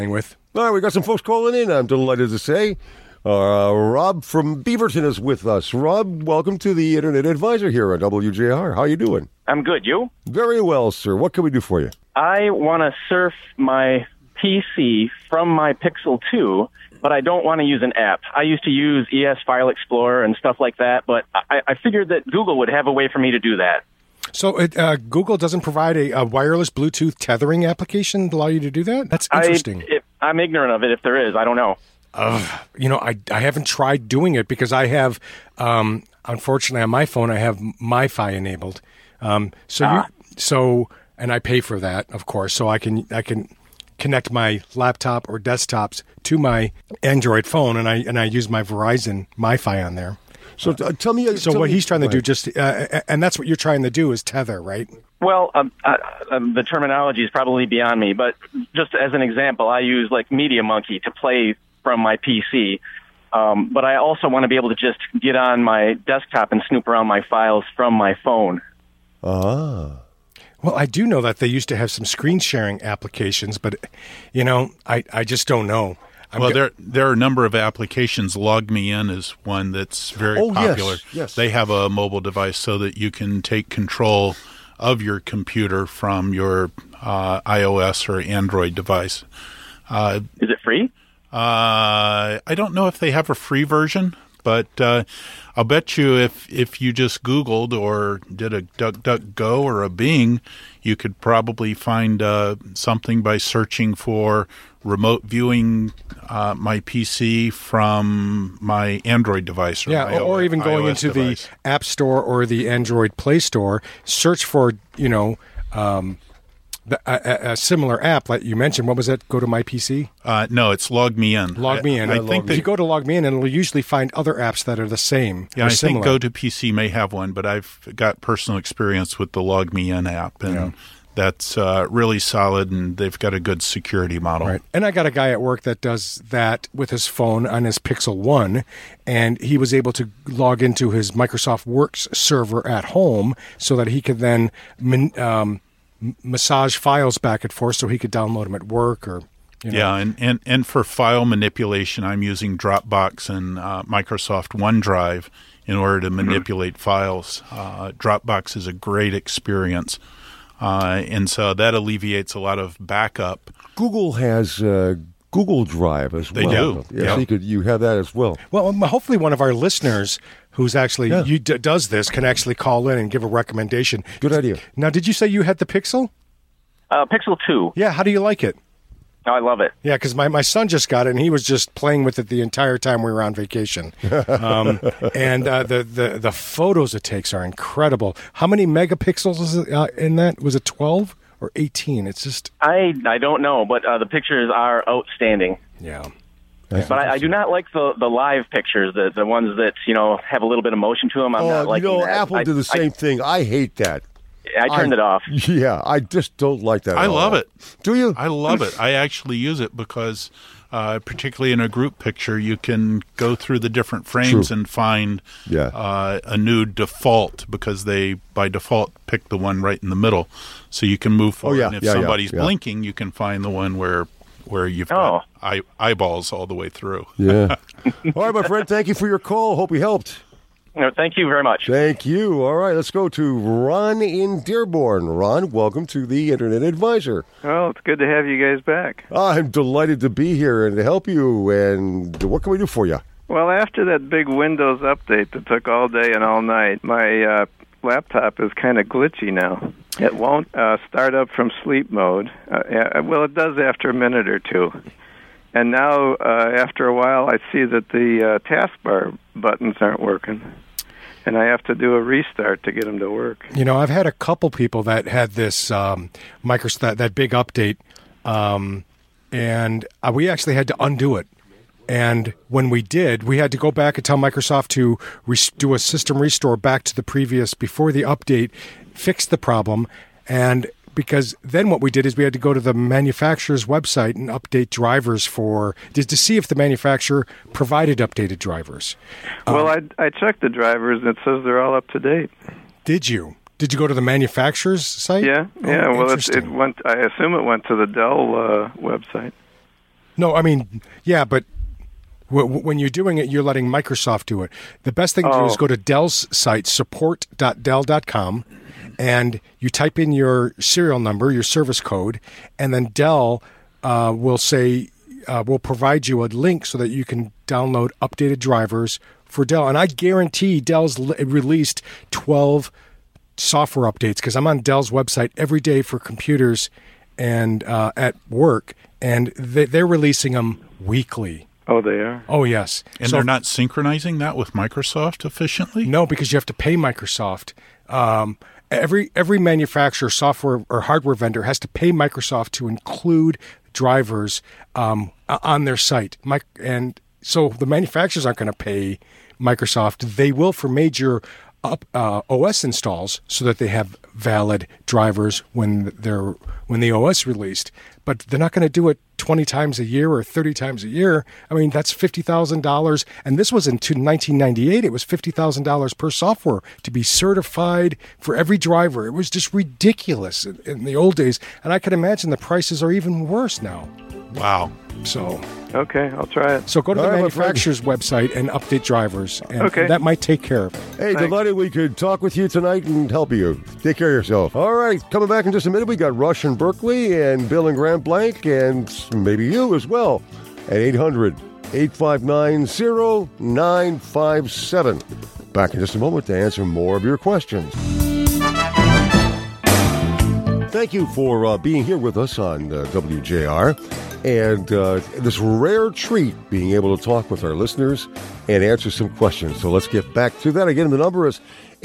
with. All right, we got some folks calling in, I'm delighted to say. Rob from Beaverton is with us. Rob, welcome to the Internet Advisor here on WJR. How you doing? I'm good. You? Very well, sir. What can we do for you? I want to surf my PC from my Pixel 2, but I don't want to use an app. I used to use ES File Explorer and stuff like that, but I figured that Google would have a way for me to do that. So Google doesn't provide a wireless Bluetooth tethering application to allow you to do that? That's interesting. I'm ignorant of it. If there is, I don't know. I haven't tried doing it because I have, unfortunately, on my phone, I have MiFi enabled. And I pay for that, of course, so I can connect my laptop or desktops to my Android phone, and I use my Verizon MiFi on there. So tell me. What he's trying to do, and that's what you're trying to do, is tether, right? Well, the terminology is probably beyond me, but just as an example, I use like MediaMonkey to play from my PC, but I also want to be able to just get on my desktop and snoop around my files from my phone. Ah. Well, I do know that they used to have some screen sharing applications, but, I just don't know. There are a number of applications. LogMeIn is one that's very popular. Yes. They have a mobile device so that you can take control of your computer from your iOS or Android device. Is it free? I don't know if they have a free version, but I'll bet you if you just Googled or did a DuckDuckGo or a Bing, you could probably find something by searching for remote viewing my PC from my Android device. Or even going iOS into device. the App Store or the Android Play Store, search for, a similar app like you mentioned. What was that? Go to My PC? No, it's LogMeIn. LogMeIn. I think if you go to LogMeIn, and it'll usually find other apps that are the same. Yeah, or I similar. think GoToPC may have one, but I've got personal experience with the LogMeIn app, and that's really solid, and they've got a good security model. Right. And I got a guy at work that does that with his phone on his Pixel 1, and he was able to log into his Microsoft Works server at home so that he could then massage files back and forth so he could download them at work or... Yeah, and for file manipulation, I'm using Dropbox and Microsoft OneDrive in order to manipulate files. Dropbox is a great experience, and so that alleviates a lot of backup. Google has Google Drive as well. They do. Yeah, so you have that as well. Well, hopefully one of our listeners who's actually does this can actually call in and give a recommendation. Good idea. Now, did you say you had the Pixel? Pixel 2. Yeah, how do you like it? Oh, I love it. Yeah, because my son just got it, and he was just playing with it the entire time we were on vacation. And the photos it takes are incredible. How many megapixels is it in that? Was it 12 or 18? It's just... I don't know, but the pictures are outstanding. Yeah. But I do not like the live pictures, the ones that, have a little bit of motion to them. I'm not liking that. Apple did the same thing. I hate that. I turned it off. Yeah, I just don't like that. I love it. Do you? I love it. I actually use it because, particularly in a group picture, you can go through the different frames and find a new default because they, by default, pick the one right in the middle. So you can move forward. And if somebody's blinking, you can find the one where you've got eyeballs all the way through. Yeah. All right, my friend, thank you for your call. Hope we helped. No, thank you very much. Thank you. All right, let's go to Ron in Dearborn. Ron, welcome to the Internet Advisor. Well, it's good to have you guys back. I'm delighted to be here and to help you. And what can we do for you? Well, after that big Windows update that took all day and all night, my laptop is kind of glitchy now. It won't start up from sleep mode. Well, it does after a minute or two. And now, after a while, I see that the taskbar buttons aren't working. And I have to do a restart to get them to work. I've had a couple people that had this Microsoft, that big update, and we actually had to undo it. And when we did, we had to go back and tell Microsoft to do a system restore back to the previous, before the update, fix the problem. And because then what we did is we had to go to the manufacturer's website and update drivers to see if the manufacturer provided updated drivers. Well, I checked the drivers, and it says they're all up to date. Did you? Did you go to the manufacturer's site? Yeah. Oh, well, it went. I assume it went to the Dell website. No, I mean, yeah, but when you're doing it, you're letting Microsoft do it. The best thing to do is go to Dell's site, support.dell.com, and you type in your serial number, your service code, and then Dell will provide you a link so that you can download updated drivers for Dell. And I guarantee Dell's released 12 software updates, because I'm on Dell's website every day for computers and at work, and they're releasing them weekly. Oh, they are? Oh, yes. And they're not synchronizing that with Microsoft efficiently? No, because you have to pay Microsoft. Every manufacturer, software or hardware vendor has to pay Microsoft to include drivers on their site. And so the manufacturers aren't going to pay Microsoft. They will for major OS installs, so that they have valid drivers when the OS released. But they're not going to do it 20 times a year or 30 times a year. I mean, that's $50,000. And this was in 1998. It was $50,000 per software to be certified for every driver. It was just ridiculous in the old days. And I can imagine the prices are even worse now. Wow. So... Okay, I'll try it. So go to the manufacturer's website and update drivers, and that might take care of it. Hey, delighted we could talk with you tonight and help you. Take care of yourself. All right, coming back in just a minute, we got Rush in Berkeley and Bill in Grand Blanc, and maybe you as well, at 800-859-0957. Back in just a moment to answer more of your questions. Thank you for being here with us on WJR. And this rare treat, being able to talk with our listeners and answer some questions. So let's get back to that. Again, the number is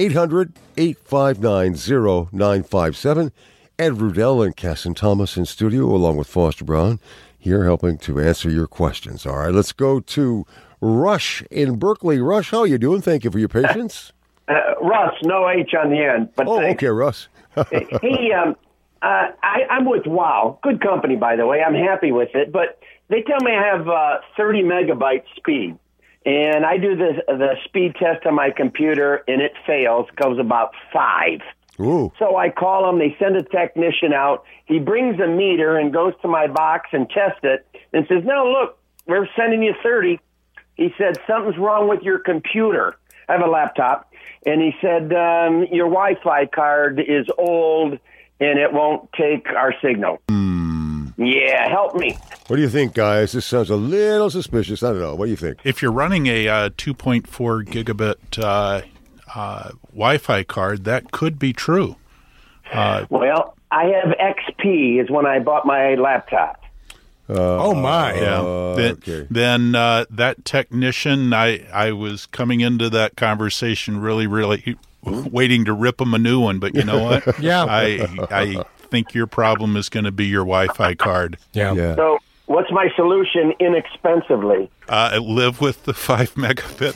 800-859-0957. Ed Rudell and Casson Thomas in studio, along with Foster Brown, here helping to answer your questions. All right, let's go to Rush in Berkeley. Rush, how are you doing? Thank you for your patience. Russ, no H on the end. But okay, Russ. Hey, I'm with WOW. Good company, by the way. I'm happy with it. But they tell me I have 30 megabyte speed. And I do the speed test on my computer, and it fails. Goes about 5. Ooh. So I call them. They send a technician out. He brings a meter and goes to my box and tests it and says, no, look, we're sending you 30. He said, something's wrong with your computer. I have a laptop. And he said, your Wi-Fi card is old, and it won't take our signal. Yeah, help me. What do you think, guys? This sounds a little suspicious. I don't know. What do you think? If you're running a 2.4 gigabit Wi-Fi card, that could be true. Well, I have XP is when I bought my laptop. Oh, my. Yeah. Okay. Then that technician, I was coming into that conversation really waiting to rip him a new one, but you know what? Yeah. I think your problem is going to be your Wi-Fi card. Yeah. So what's my solution inexpensively? Live with the 5 megabit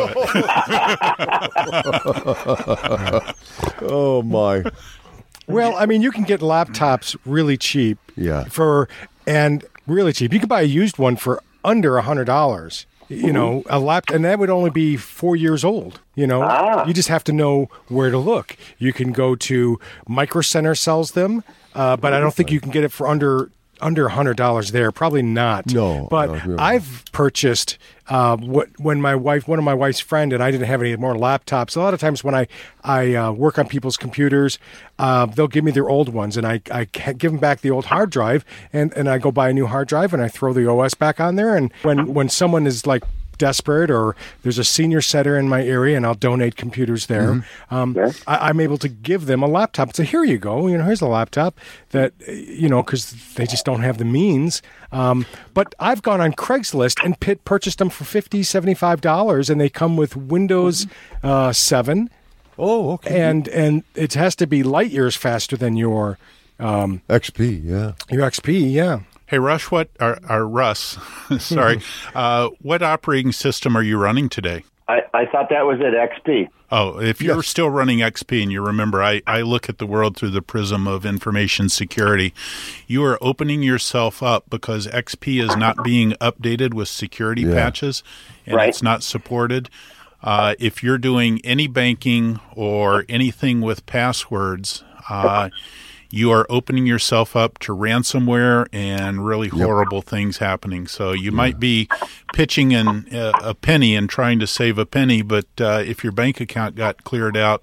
throughput. Oh, my. Well, I mean, you can get laptops really cheap. Yeah. Really cheap. You can buy a used one for under $100. You know, a laptop, and that would only be 4 years old. You know, you just have to know where to look. You can go to Micro Center sells them, but I don't think you can get it for under $100 there. Probably not. No. But no, really. I've purchased when one of my wife's friend and I didn't have any more laptops. A lot of times when I work on people's computers, they'll give me their old ones, and I give them back the old hard drive, and I go buy a new hard drive, and I throw the OS back on there. And when someone is like desperate, or there's a senior center in my area and I'll donate computers there, I'm able to give them a laptop and say, here you go, here's a laptop that, because they just don't have the means. But I've gone on Craigslist and purchased them for $50, $75, and they come with Windows 7. Oh, okay. And it has to be light years faster than your XP, yeah. Your XP, yeah. Hey, Russ, Russ, sorry, what operating system are you running today? I thought that was at XP. Oh, if you're still running XP, and you remember, I look at the world through the prism of information security, you are opening yourself up because XP is not being updated with security patches, and it's not supported. If you're doing any banking or anything with passwords, you are opening yourself up to ransomware and really horrible things happening. So you might be pitching in a penny and trying to save a penny, but if your bank account got cleared out,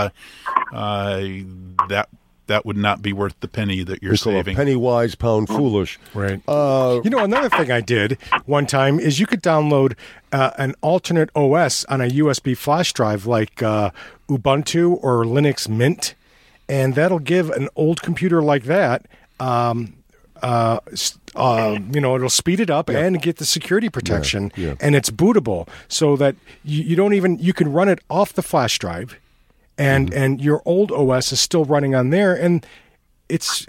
that would not be worth the penny that you're saving. Penny wise, pound foolish. Right. Another thing I did one time is you could download an alternate OS on a USB flash drive like Ubuntu or Linux Mint, and that'll give an old computer like that, it'll speed it up and get the security protection, and it's bootable so that you can run it off the flash drive. And your old OS is still running on there, and there's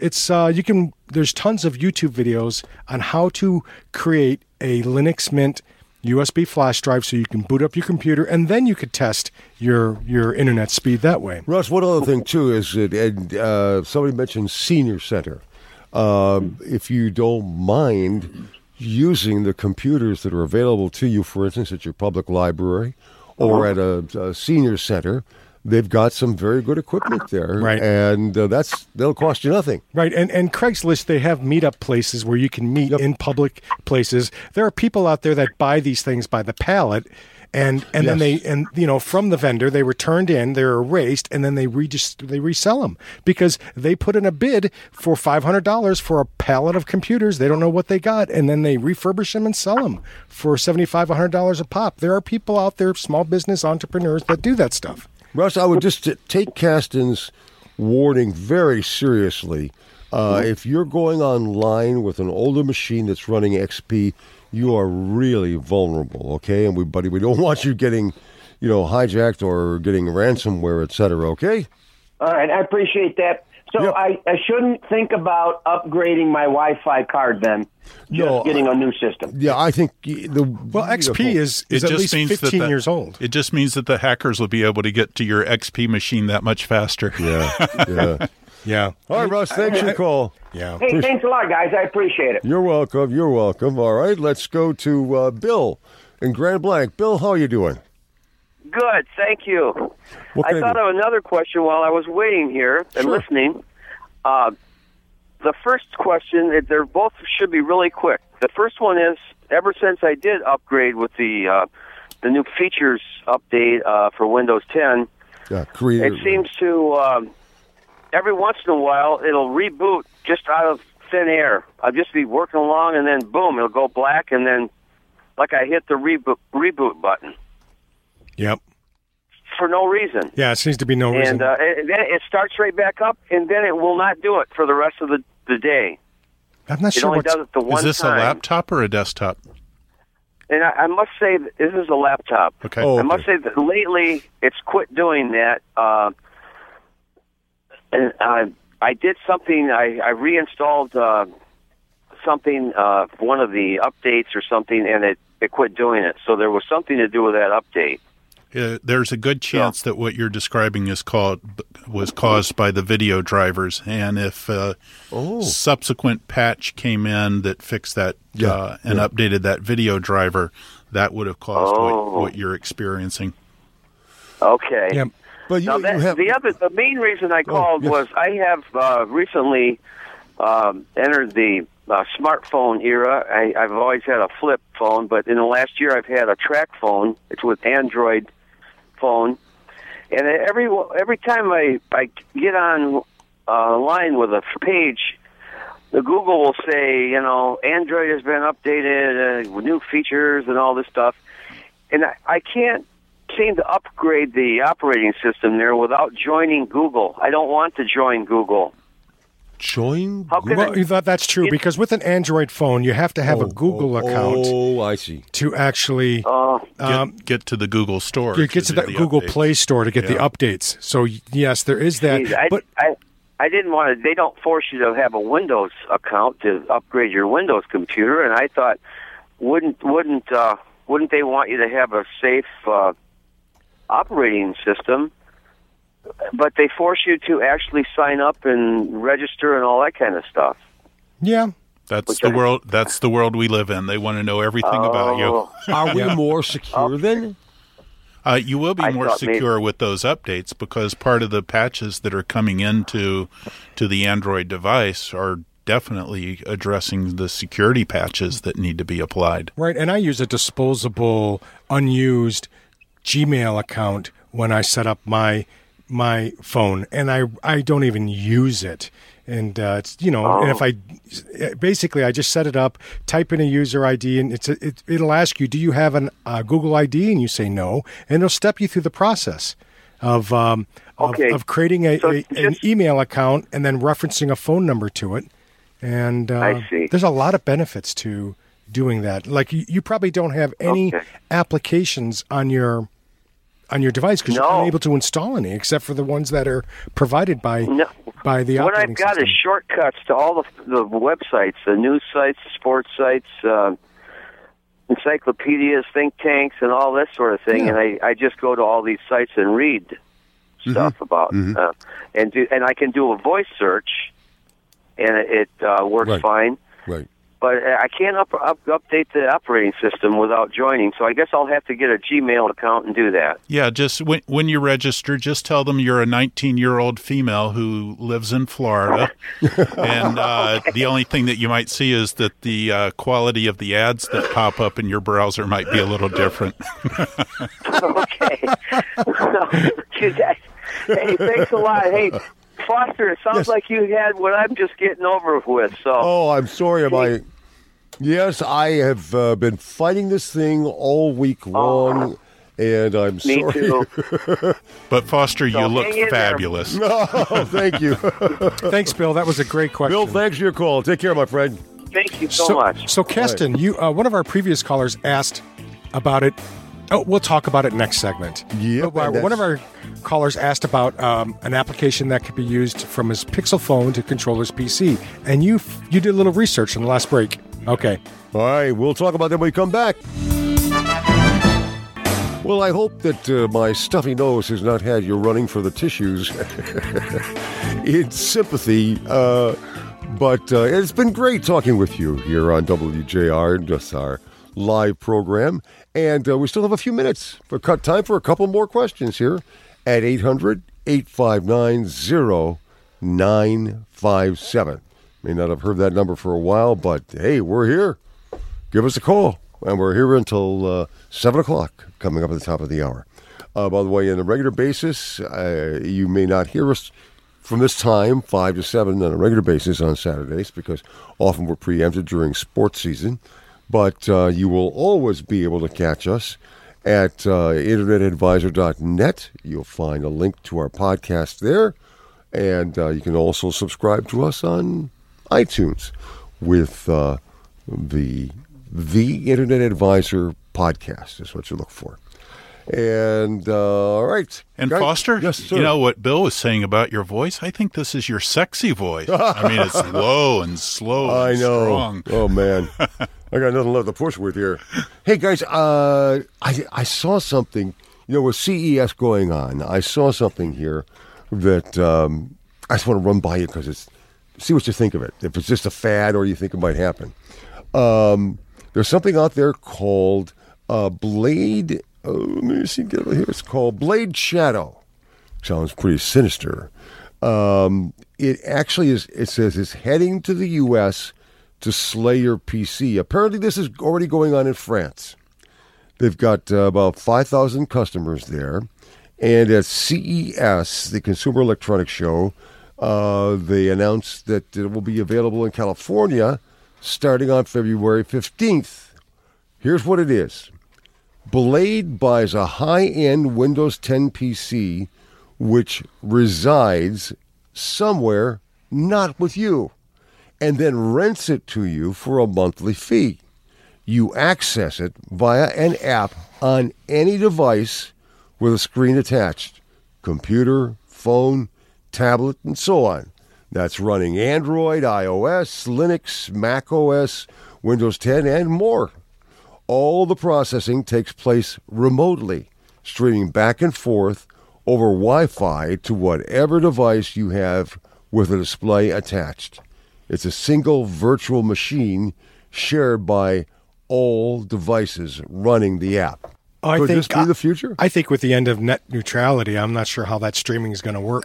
tons of YouTube videos on how to create a Linux Mint USB flash drive so you can boot up your computer, and then you could test your internet speed that way. Russ, one other thing too is that somebody mentioned Senior Center. If you don't mind using the computers that are available to you, for instance, at your public library or at a senior center. They've got some very good equipment there, right? And they'll cost you nothing, right? And Craigslist, they have meetup places where you can meet in public places. There are people out there that buy these things by the pallet, and then from the vendor they were turned in, they're erased, and then they resell them because they put in a bid for $500 for a pallet of computers. They don't know what they got, and then they refurbish them and sell them for $75, $100 a pop. There are people out there, small business entrepreneurs, that do that stuff. Russ, I would just take Kasten's warning very seriously. If you're going online with an older machine that's running XP, you are really vulnerable, okay? And we don't want you getting, hijacked or getting ransomware, et cetera, okay? All right, I appreciate that. So I shouldn't think about upgrading my Wi-Fi card then, getting a new system. Yeah, I think XP is at least 15 years old. It just means that the hackers will be able to get to your XP machine that much faster. Yeah. Yeah. All right, Russ, thanks for your call. Yeah. Hey, thanks a lot, guys. I appreciate it. You're welcome. All right, let's go to Bill in Grand Blanc. Bill, how are you doing? Good, thank you. I thought of another question while I was waiting here and listening. The first question, they're both should be really quick. The first one is, ever since I did upgrade with the new features update for Windows 10, it seems to, every once in a while, it'll reboot just out of thin air. I'll just be working along, and then boom, it'll go black, and then like I hit the reboot button. Yep. For no reason. Yeah, it seems to be no reason. And then it starts right back up, and then it will not do it for the rest of the day. I'm not sure. It only does it the one time. Is this a laptop or a desktop? And I must say that this is a laptop. Okay. I must say that lately it's quit doing that. And I did something. I reinstalled something, one of the updates or something, and it quit doing it. So there was something to do with that update. There's a good chance that what you're describing was caused by the video drivers, and if subsequent patch came in that fixed that and updated that video driver, that would have caused what you're experiencing. Okay. Yep. But the main reason I called was I have recently entered the smartphone era. I've always had a flip phone, but in the last year I've had a track phone. It's with Android phone, and every time I get on line with a page, the Google will say, Android has been updated with new features and all this stuff, and I can't seem to upgrade the operating system there without joining Google. I don't want to join Google. Join? That's true, because with an Android phone, you have to have a Google account. Oh, I see. To actually get to the Google store. Get to the Google Play Store to get the updates. So, yes, there is that. I didn't want to. They don't force you to have a Windows account to upgrade your Windows computer, and I thought, wouldn't they want you to have a safe operating system? But they force you to actually sign up and register and all that kind of stuff. Yeah. That's the world. That's the world we live in. They want to know everything about you. Are we more secure then? You will be more secure with those updates because part of the patches that are coming into the Android device are definitely addressing the security patches that need to be applied. Right, and I use a disposable, unused Gmail account when I set up my phone, and I don't even use it. And it's and if I just set it up, type in a user ID, and it'll ask you, do you have a Google ID? And you say no, and it'll step you through the process of creating an email account and then referencing a phone number to it. And I see. There's a lot of benefits to doing that. Like you probably don't have any applications on your device because you're unable to install any except for the ones that are provided by the operating What I've got system. is shortcuts to all the websites, the news sites, sports sites, encyclopedias, think tanks, and all this sort of thing. Yeah. And I just go to all these sites and read stuff about and I can do a voice search. And it works fine. Right. But I can't update the operating system without joining, so I guess I'll have to get a Gmail account and do that. Yeah, just when you register, just tell them you're a 19-year-old female who lives in Florida. And the only thing that you might see is that the quality of the ads that pop up in your browser might be a little different. Okay. Hey, thanks a lot. Hey, Foster, it sounds like you had what I'm just getting over with. So. Oh, I'm sorry. Yes, I have been fighting this thing all week long, and I'm sorry. Me too. But Foster, you look fabulous. Oh, thank you. Thanks, Bill. That was a great question. Bill, thanks for your call. Take care, my friend. Thank you so much. So, Keston, you one of our previous callers asked about it. Oh, we'll talk about it next segment. Yep, One of our callers asked about an application that could be used from his Pixel phone to control his PC, and you did a little research in the last break. Okay. All right, we'll talk about that when we come back. Well, I hope that my stuffy nose has not had you running for the tissues in sympathy, but it's been great talking with you here on WJR, just our live program, and we still have a few minutes for time for a couple more questions here at 800-859-0957. May not have heard that number for a while, but hey, we're here. Give us a call, and we're here until 7 o'clock, coming up at the top of the hour. By the way, on a regular basis, you may not hear us from this time, 5 to 7, on a regular basis on Saturdays, because often we're preempted during sports season. But you will always be able to catch us at internetadvisor.net. You'll find a link to our podcast there. And you can also subscribe to us on iTunes with the Internet Advisor podcast is what you look for. And all right. And guys, Foster, yes, sir. You know what Bill was saying about your voice? I think this is your sexy voice. I mean, it's low and slow and strong. Oh, man. I got nothing left to push with here. Hey, guys, I saw something, with CES going on. I saw something here that I just want to run by you because see what you think of it. If it's just a fad or you think it might happen. There's something out there called Blade. Let me see. Here it's called Blade Shadow. Sounds pretty sinister. It actually is. It says it's heading to the U.S. to slay your PC. Apparently, this is already going on in France. They've got about 5,000 customers there, and at CES, the Consumer Electronics Show, they announced that it will be available in California starting on February 15th. Here's what it is. Blade buys a high-end Windows 10 PC which resides somewhere not with you, and then rents it to you for a monthly fee. You access it via an app on any device with a screen attached, computer, phone, tablet, and so on. That's running Android, iOS, Linux, Mac OS, Windows 10, and more. All the processing takes place remotely, streaming back and forth over Wi-Fi to whatever device you have with a display attached. It's a single virtual machine shared by all devices running the app. Could this be the future? I think with the end of net neutrality, I'm not sure how that streaming is going to work.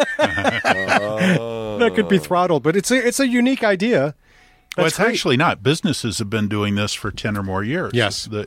That could be throttled, but it's a unique idea. Well, it's actually not. Businesses have been doing this for 10 or more years. Yes. There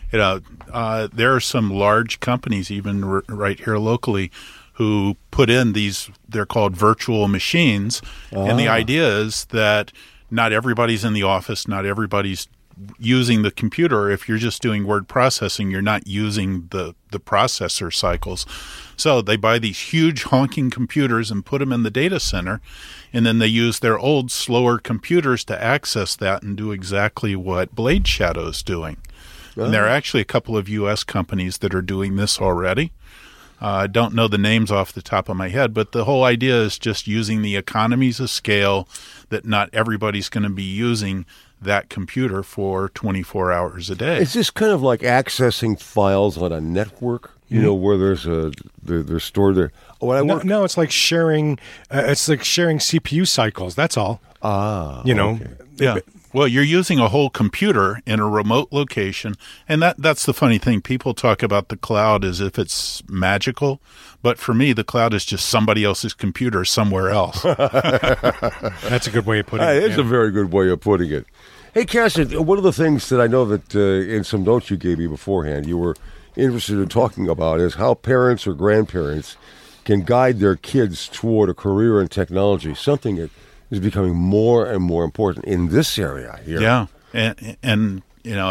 are some large companies, even right here locally, who put in these, they're called virtual machines. And the idea is that not everybody's in the office, not everybody's using the computer. If you're just doing word processing, you're not using the processor cycles. So they buy these huge honking computers and put them in the data center, and then they use their old, slower computers to access that and do exactly what Blade Shadow's doing. And there are actually a couple of U.S. companies that are doing this already. I don't know the names off the top of my head, but the whole idea is just using the economies of scale that not everybody's going to be using that computer for 24 hours a day. Is this kind of like accessing files on a network, where they're stored there? No, it's like sharing. It's like sharing CPU cycles. That's all. Okay. Yeah. Well, you're using a whole computer in a remote location, and that's the funny thing. People talk about the cloud as if it's magical, but for me, the cloud is just somebody else's computer somewhere else. That's a good way of putting it. It's a very good way of putting it. Hey, Cassie, one of the things that I know that in some notes you gave me beforehand, you were interested in talking about is how parents or grandparents can guide their kids toward a career in technology, something that is becoming more and more important in this area here. Yeah, and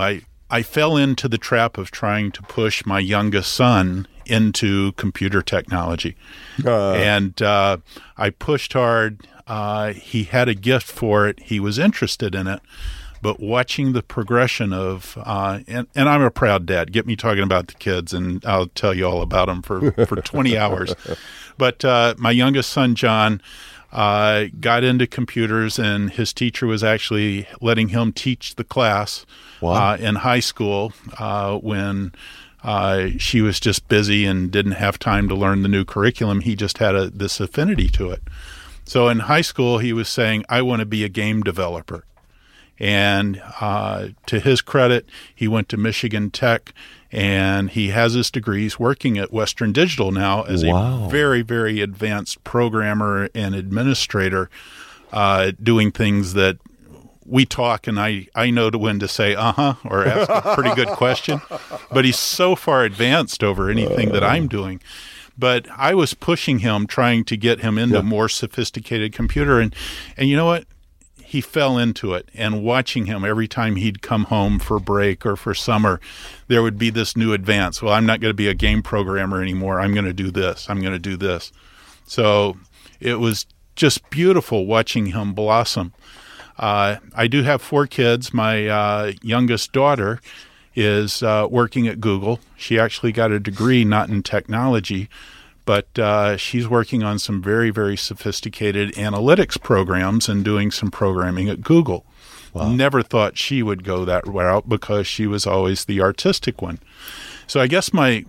I fell into the trap of trying to push my youngest son into computer technology, and I pushed hard. He had a gift for it. He was interested in it. But watching the progression of, and I'm a proud dad. Get me talking about the kids, and I'll tell you all about them for 20 hours. But my youngest son, John, got into computers, and his teacher was actually letting him teach the class in high school when she was just busy and didn't have time to learn the new curriculum. He just had this affinity to it. So in high school, he was saying, I want to be a game developer. And to his credit, he went to Michigan Tech, and he has his degrees working at Western Digital now as a very, very advanced programmer and administrator, doing things that we talk, and I know when to say or ask a pretty good question. But he's so far advanced over anything that I'm doing. But I was pushing him, trying to get him into more sophisticated computer. And you know what? He fell into it, and watching him every time he'd come home for break or for summer, there would be this new advance. Well, I'm not going to be a game programmer anymore. I'm going to do this. I'm going to do this. So it was just beautiful watching him blossom. I do have 4 kids. My youngest daughter is working at Google. She actually got a degree not in technology, but she's working on some very, very sophisticated analytics programs and doing some programming at Google. Wow. Never thought she would go that route because she was always the artistic one. So I guess my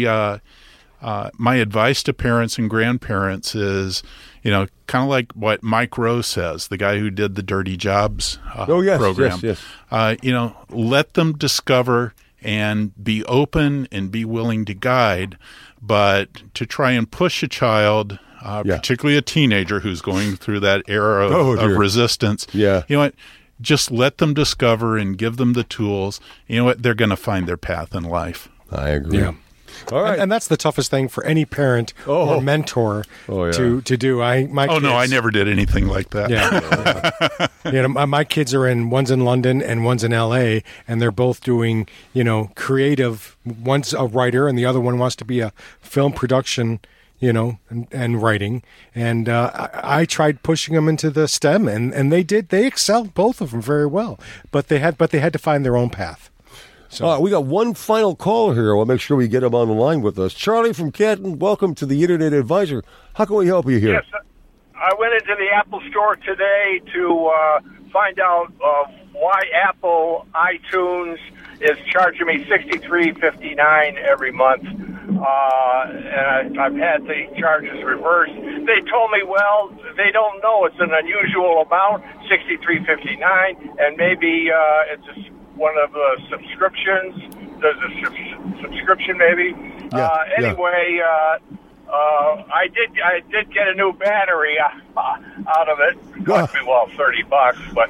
advice to parents and grandparents is, kind of like what Mike Rowe says, the guy who did the Dirty Jobs program. Yes. Let them discover and be open and be willing to guide. But to try and push a child, particularly a teenager who's going through that era of resistance, you know what? Just let them discover and give them the tools. You know what? They're going to find their path in life. I agree. Yeah. All right. And that's the toughest thing for any parent or mentor to do. No, I never did anything like that. Yeah. My kids one's in London and one's in LA, and they're both doing, creative. One's a writer and the other one wants to be a film production, and writing. And I tried pushing them into the STEM, and they excelled, both of them, very well. But they had to find their own path. So we got one final caller here. We'll make sure we get him on the line with us. Charlie from Canton, welcome to the Internet Advisor. How can we help you here? Yes, I went into the Apple Store today to find out why Apple iTunes is charging me $63.59 every month. And I've had the charges reversed. They told me, well, they don't know. It's an unusual amount, $63.59, and maybe it's one of the subscriptions, there's a subscription maybe. Anyway, I did get a new battery out of it. It cost me $30, but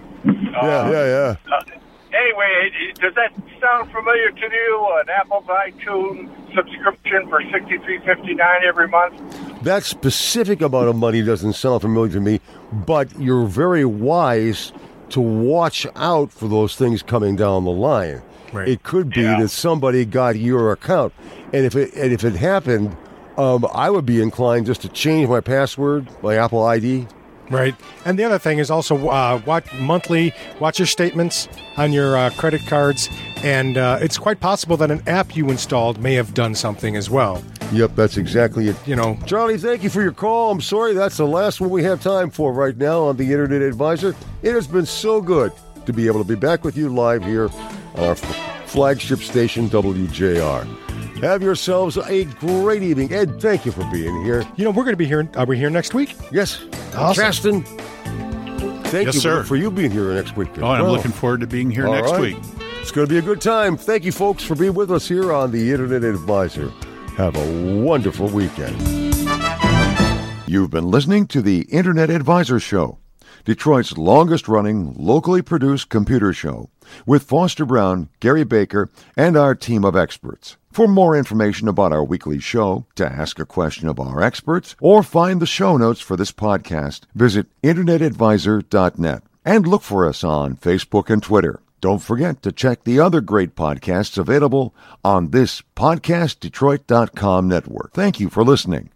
anyway, does that sound familiar to you? An Apple's iTunes subscription for $63.59 every month. That specific amount of money doesn't sound familiar to me, but you're very wise to watch out for those things coming down the line. Right. It could be that somebody got your account, and if it happened, I would be inclined just to change my password, my Apple ID. Right. And the other thing is also watch your statements on your credit cards, and it's quite possible that an app you installed may have done something as well. Yep, that's exactly it. You know, Charlie, thank you for your call. I'm sorry, that's the last one we have time for right now on the Internet Advisor. It has been so good to be able to be back with you live here on our flagship station, WJR. Have yourselves a great evening. Ed, thank you for being here. You know, we're going to be here. Are we here next week? Yes. Awesome. Kasten, thank you sir. for you being here next week. Oh, I'm looking forward to being here next week. It's going to be a good time. Thank you, folks, for being with us here on the Internet Advisor. Have a wonderful weekend. You've been listening to the Internet Advisor Show, Detroit's longest-running, locally produced computer show, with Foster Brown, Gary Baker, and our team of experts. For more information about our weekly show, to ask a question of our experts, or find the show notes for this podcast, visit InternetAdvisor.net and look for us on Facebook and Twitter. Don't forget to check the other great podcasts available on this PodcastDetroit.com network. Thank you for listening.